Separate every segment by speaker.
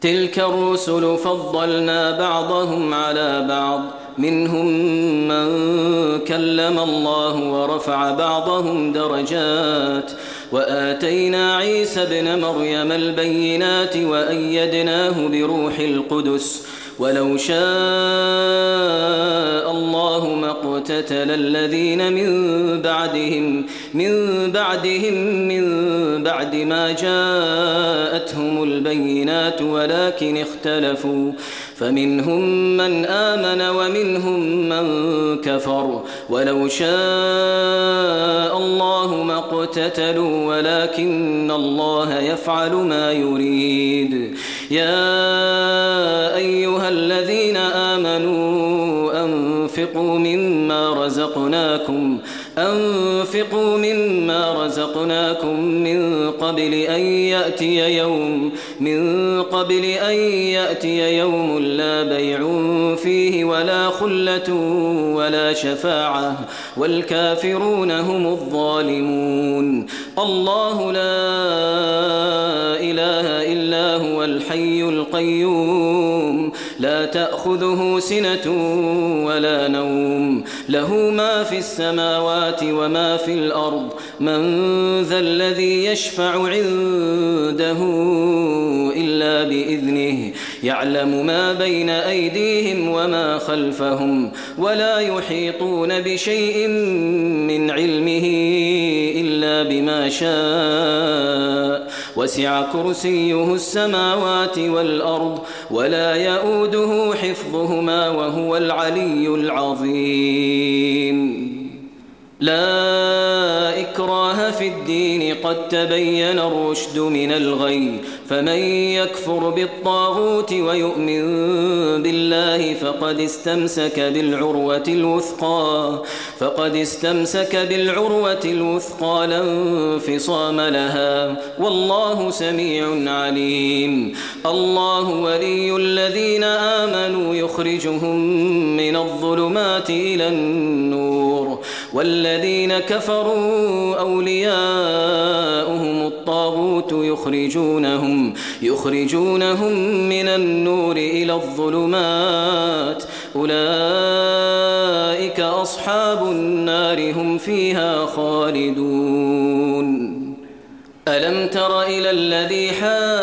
Speaker 1: تلك الرسل فضلنا بعضهم على بعض منهم من كلم الله ورفع بعضهم درجات وآتينا عيسى ابن مريم البينات وأيدناه بروح القدس ولو شاء الله ما اقتتل الذين من بعد ما جاءتهم البينات ولكن اختلفوا فمنهم من آمن ومنهم من كفر ولو شاء الله ما اقتتلوا ولكن الله يفعل ما يريد. يا أيها الذين آمنوا أنفقوا مما رزقناكم من قبل أن يأتي يوم لا بيع فيه ولا خلة ولا شفاعة والكافرون هم الظالمون. الله لا إله إلا هو الحي القيوم لا تأخذه سنة ولا نوم له ما في السماوات وما في الأرض من ذا الذي يشفع عنده إلا بإذنه يعلم ما بين أيديهم وما خلفهم ولا يحيطون بشيء من علمه إلا بما شاء وسع كرسيه السماوات والأرض ولا يؤوده حفظهما وهو العلي العظيم. لا إكراه في الدين قد تبين الرشد من الغي فمن يكفر بالطاغوت ويؤمن بالله فقد استمسك بالعروة الوثقى لا انفصام لها والله سميع عليم. الله ولي الذين آمنوا يخرجهم من الظلمات إلى النور والذين كفروا أولياؤهم الطاغوت يخرجونهم من النور إلى الظلمات أولئك أصحاب النار هم فيها خالدون. ألم تر إلى الذي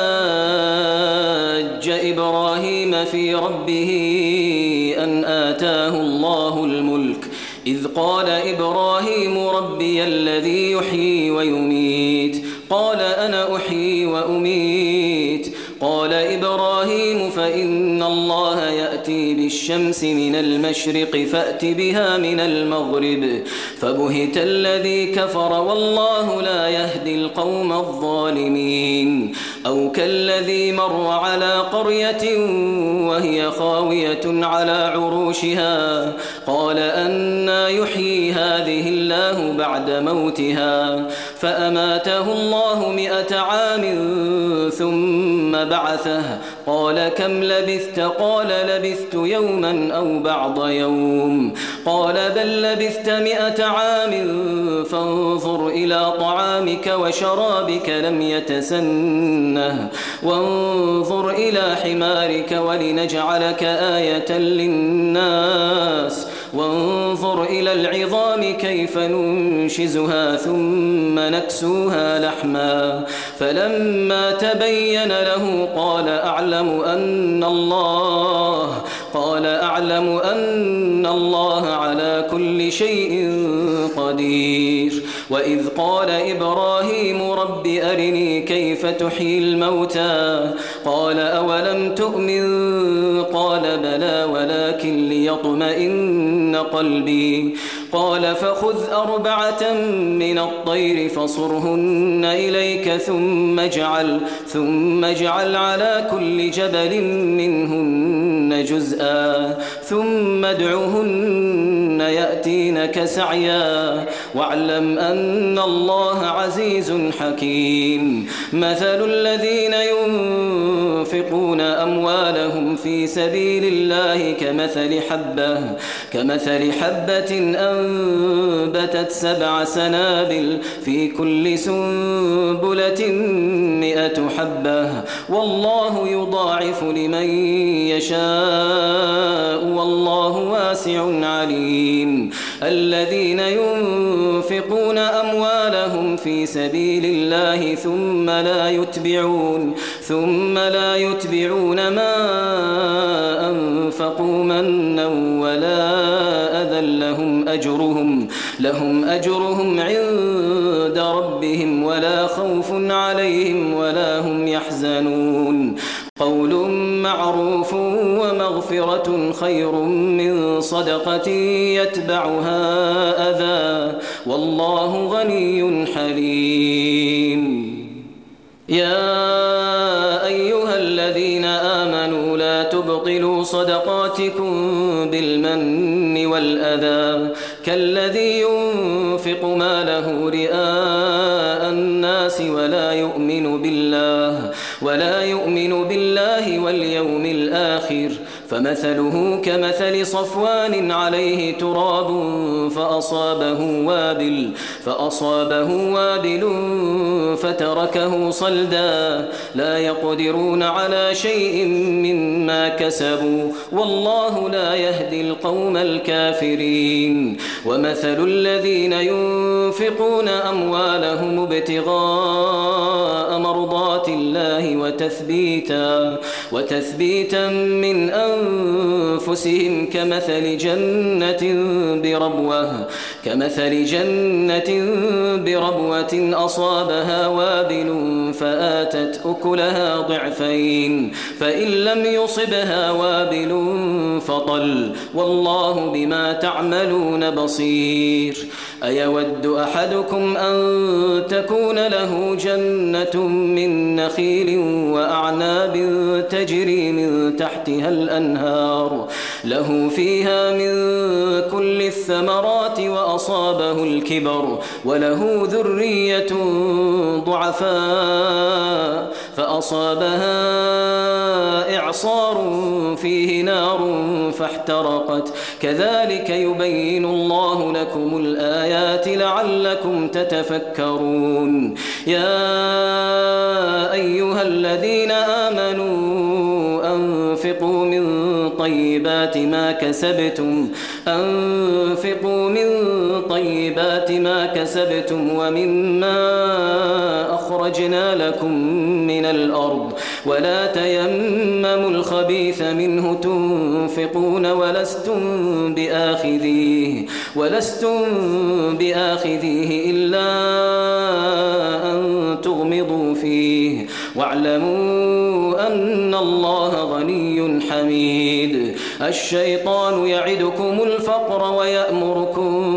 Speaker 1: حاج إبراهيم في ربه أن آتاه الله الملك إذ قال إبراهيم ربي الذي يحيي ويميت قال أنا أحيي وأميت قال إبراهيم فإن الله يأتي بالشمس من المشرق فأت بها من المغرب فبهت الذي كفر والله لا يهدي القوم الظالمين. أو كالذي مر على قرية وهي خاوية على عروشها قال أنى يحيي هذه الله بعد موتها فأماته الله 100 عام ثم بعثه قال كم لبثت قال لبثت يوما أو بعض يوم قال بل لبثت 100 عام فانظر إلى طعامك وشرابك لم يتسنه وانظر إلى حمارك ولنجعلك آية للناس وانظر إلى العظام كيف ننشزها ثم نكسوها لحما فلما تبين له قال أعلم أن الله على كل شيء قدير. وإذ قال إبراهيم رب أرني كيف تحيي الموتى قال أولم تؤمن قال بلى ولكن ليطمئن قلبي قال فخذ 4 من الطير فصرهن إليك ثم اجعل على كل جبل منهن جزءا ثم ادعهن يأتينك سعيا واعلم أن الله عزيز حكيم. مثل الذين ينفقون أموالهم في سبيل الله كمثل حبة أنبتت 7 سنابل في كل سنبلة 100 حبة والله يضاعف لمن يشاء والله واسع عليم. الذين ينفقون أموالهم في سبيل الله ثم لا يتبعون ما أنفقوا منا ولا أذى لهم أجرهم عند ربهم ولا خوف عليهم ولا هم يحزنون. قول معروف ومغفرة خير من صدقة يتبعها أذى والله غني حليم. يا أيها الذين آمنوا لا تبطلوا صدقاتكم بالمن والأذى كالذي ينفق ماله رئاء الناس ولا يؤمن بالله واليوم الآخر فمثله كمثل صفوان عليه تراب فأصابه وابل فتركه صلدا لا يقدرون على شيء مما كسبوا والله لا يهدي القوم الكافرين. ومثل الذين ينفقون أموالهم ابتغاء مرضات الله وتثبيتا من أنفسهم كمثل جنة بربوة أصابها وابل فآتت أكلها ضعفين فإن لم يصبها وابل فطل والله بما تعملون بصير. أيود أحدكم أن تكون له جنة من نخيل وأعناب تجري من تحتها الأنهار له فيها من كل الثمرات وأصابه الكبر وله ذرية ضعفاء فأصابها إعصار فيه نار فاحترقت كذلك يبين الله لكم الآيات لعلكم تتفكرون. يا أيها الذين آمنوا أنفقوا من طيبات ما كسبتم ومما أخرجنا لكم من الأرض ولا تيمموا الخبيث منه تنفقون ولستم بآخذيه إلا أن تغمضوا فيه واعلموا أن الله غني حميد. الشيطان يعدكم الفقر ويأمركم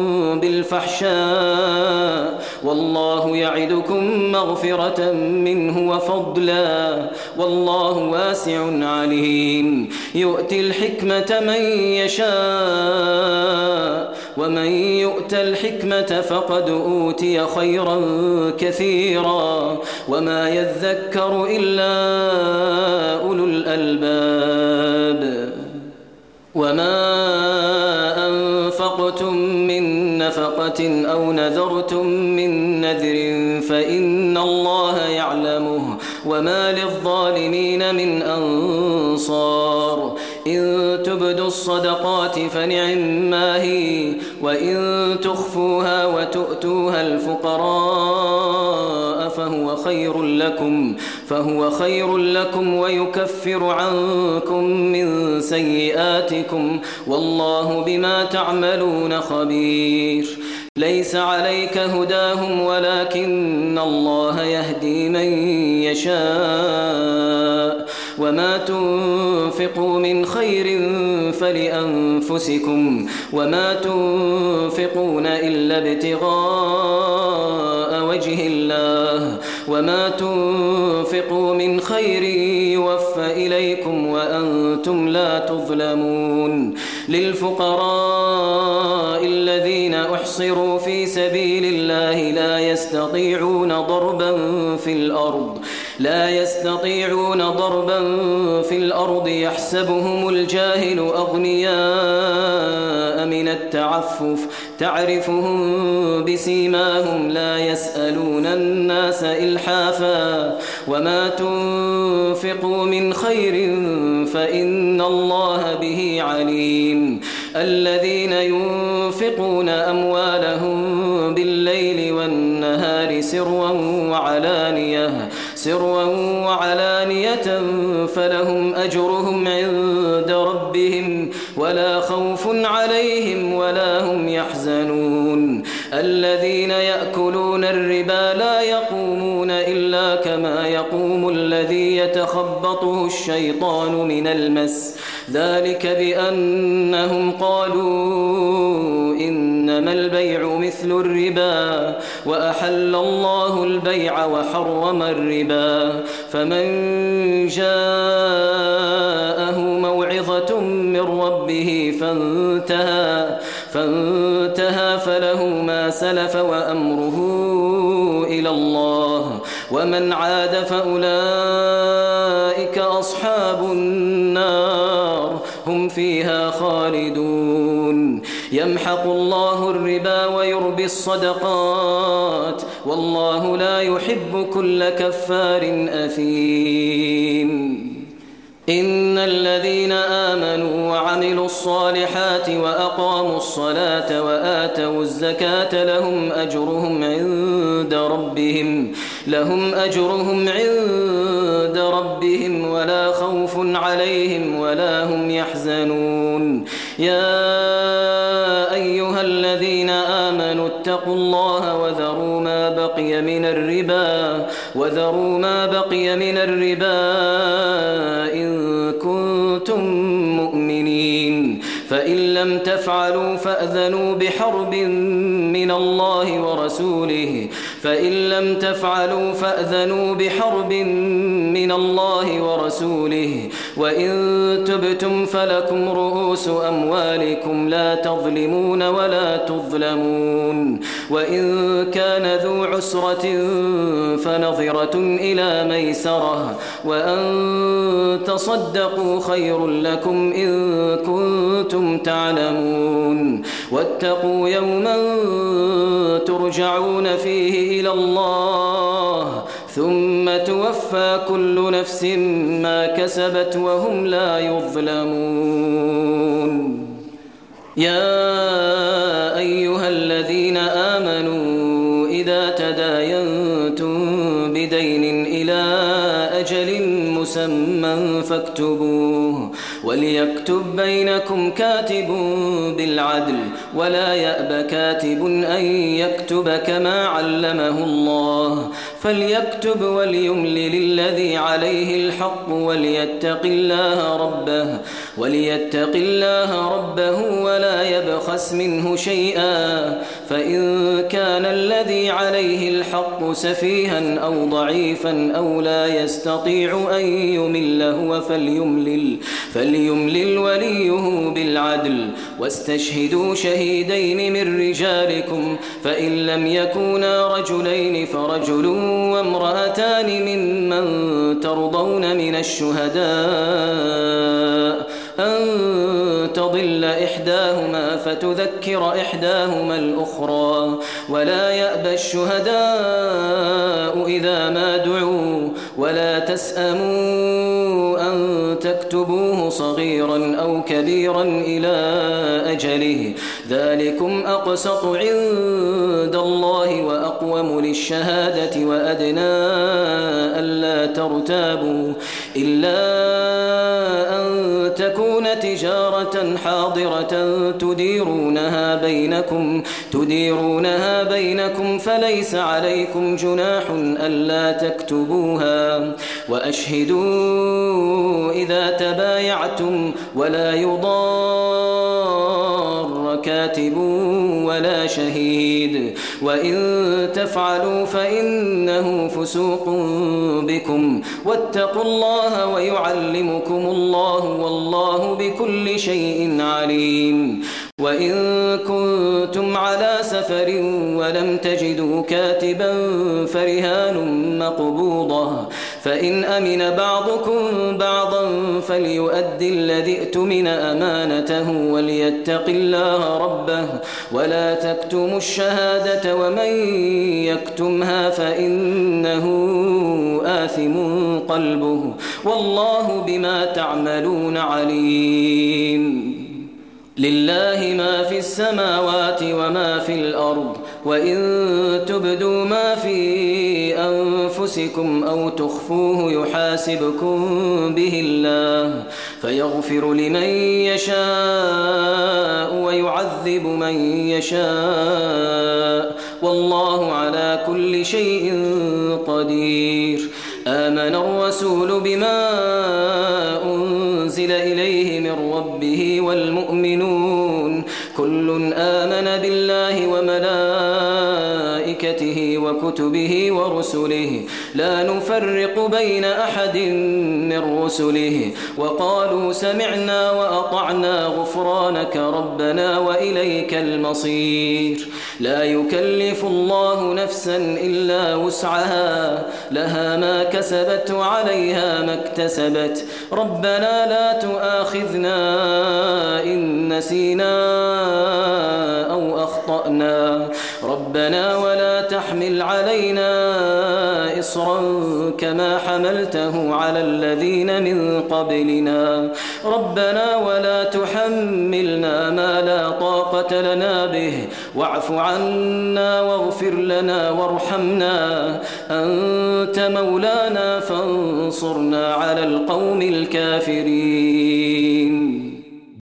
Speaker 1: بالفحشاء والله يعدكم مغفرة منه وفضلا والله واسع عليم. يؤتي الحكمة من يشاء ومن يؤت الحكمة فقد أوتي خيرا كثيرا وما يذكر إلا أولو الألباب. وما أنفقتم من نفقة أو نذرتم من نذر فإن الله يعلمه وما للظالمين من أنصار. إن تبدوا الصدقات فنعما هي وإن تخفوها وتؤتوها الفقراء فهو خير لكم ويكفر عنكم من سيئاتكم والله بما تعملون خبير. ليس عليك هداهم ولكن الله يهدي من يشاء وما تنفقوا من خير فلأنفسكم وما تنفقون إلا ابتغاء وجه الله وما تنفقوا من خير يوفى إليكم وأنتم لا تظلمون. للفقراء الذين أحصروا في سبيل الله لا يستطيعون ضربا في الأرض لا يستطيعون ضربا في الأرض يحسبهم الجاهل أغنياء من التعفف تعرفهم بسيماهم لا يسألون الناس إلحافا وما تنفقوا من خير فإن الله به عليم الذين ينفقون أموالهم بالليل والنهار سرا وعلانية فلهم أجرهم عند ربهم ولا خوف عليهم ولا هم يحزنون الذين يأكلون الربا لا يقومون إلا كما يقوم الذي يتخبطه الشيطان من المس ذلك بأنهم قالوا إنما البيع مثل الربا وأحل الله البيع وحرم الربا فمن جاءه موعظة من ربه فانتهى فله ما سلف وأمره إلى الله ومن عاد فأولئك أصحاب النار هم فيها خالدون يمحق الله الربا ويربي الصدقات والله لا يحب كل كفار أثيم إن الذين آمنوا وعملوا الصالحات وأقاموا الصلاة وآتوا الزكاة لهم أجرهم عند ربهم ولا خوف عليهم ولا هم يحزنون يا أيها الذين آمنوا اتقوا الله وذروا ما بقي من الربا إن كنتم مؤمنين فإن لم تفعلوا فأذنوا بحرب من الله ورسوله وإن تبتم فلكم رؤوس أموالكم لا تظلمون ولا تظلمون وإن كان ذو عسرة فنظرة إلى ميسرة وأن تصدقوا خير لكم إن كنتم تعلمون واتقوا يوما ترجعون فيه إلى الله ثم توفى كل نفس ما كسبت وهم لا يظلمون يا أيها الذين آمنوا إذا تداينتم بدين إلى أجل مسمى فاكتبوه وليكتب بينكم كاتب بالعدل ولا يأب كاتب أن يكتب كما علمه الله فليكتب وليملل الذي عليه الحق وليتق الله ربه ولا يبخس منه شيئا فإن كان الذي عليه الحق سفيها أو ضعيفا أو لا يستطيع أن يمل هو فليملل وليه بالعدل واستشهدوا شهيدين من رجالكم فإن لم يكونا رجلين فرجل وامرأتان ممن ترضون من الشهداء أن تضل إحداهما فتذكر إحداهما الأخرى ولا يأبى الشهداء إذا ما دعوا ولا تسأموا أن تكتبوه صغيرا أو كبيرا إلى أجله ذلكم أقسط عند الله وأقوم للشهادة وأدنى ألا ترتابوا إلا أن تكون تجارة حاضرة تديرونها بينكم فليس عليكم جناح ألا تكتبوها وأشهدوا إذا تبايعتم ولا يضار كاتب ولا شهيد وإن تفعلوا فإنه فسوق بكم واتقوا الله ويعلمكم الله والله بكل شيء عليم وإن كنتم على سفر ولم تجدوا كاتبا فرهان مقبوضة فإن أمن بعضكم بعضا فليؤدي الذي ائتمن أمانته وليتق الله ربه ولا تكتموا الشهادة ومن يكتمها فإنه آثم قلبه والله بما تعملون عليم. لله ما في السماوات وما في الأرض وإن تبدوا ما في أنفسكم أو تخفوه يحاسبكم به الله فيغفر لمن يشاء ويعذب من يشاء والله على كل شيء قدير. آمن الرسول بما أنزل إليه من ربه والمؤمنون كل آمن بالله وملائكته وكتبه ورسله لا نفرق بين أحد من رسله وقالوا سمعنا وأطعنا غفرانك ربنا وإليك المصير. لا يكلف الله نفسا إلا وسعها لها ما كسبت وعليها ما اكتسبت ربنا لا تؤاخذنا إن نسينا أو أخطأنا ربنا ولا تحمل علينا إصرا كما حملته على الذين من قبلنا ربنا ولا تحملنا ما لا طاقة لنا به واعف عنا واغفر لنا وارحمنا أنت مولانا فانصرنا على القوم الكافرين.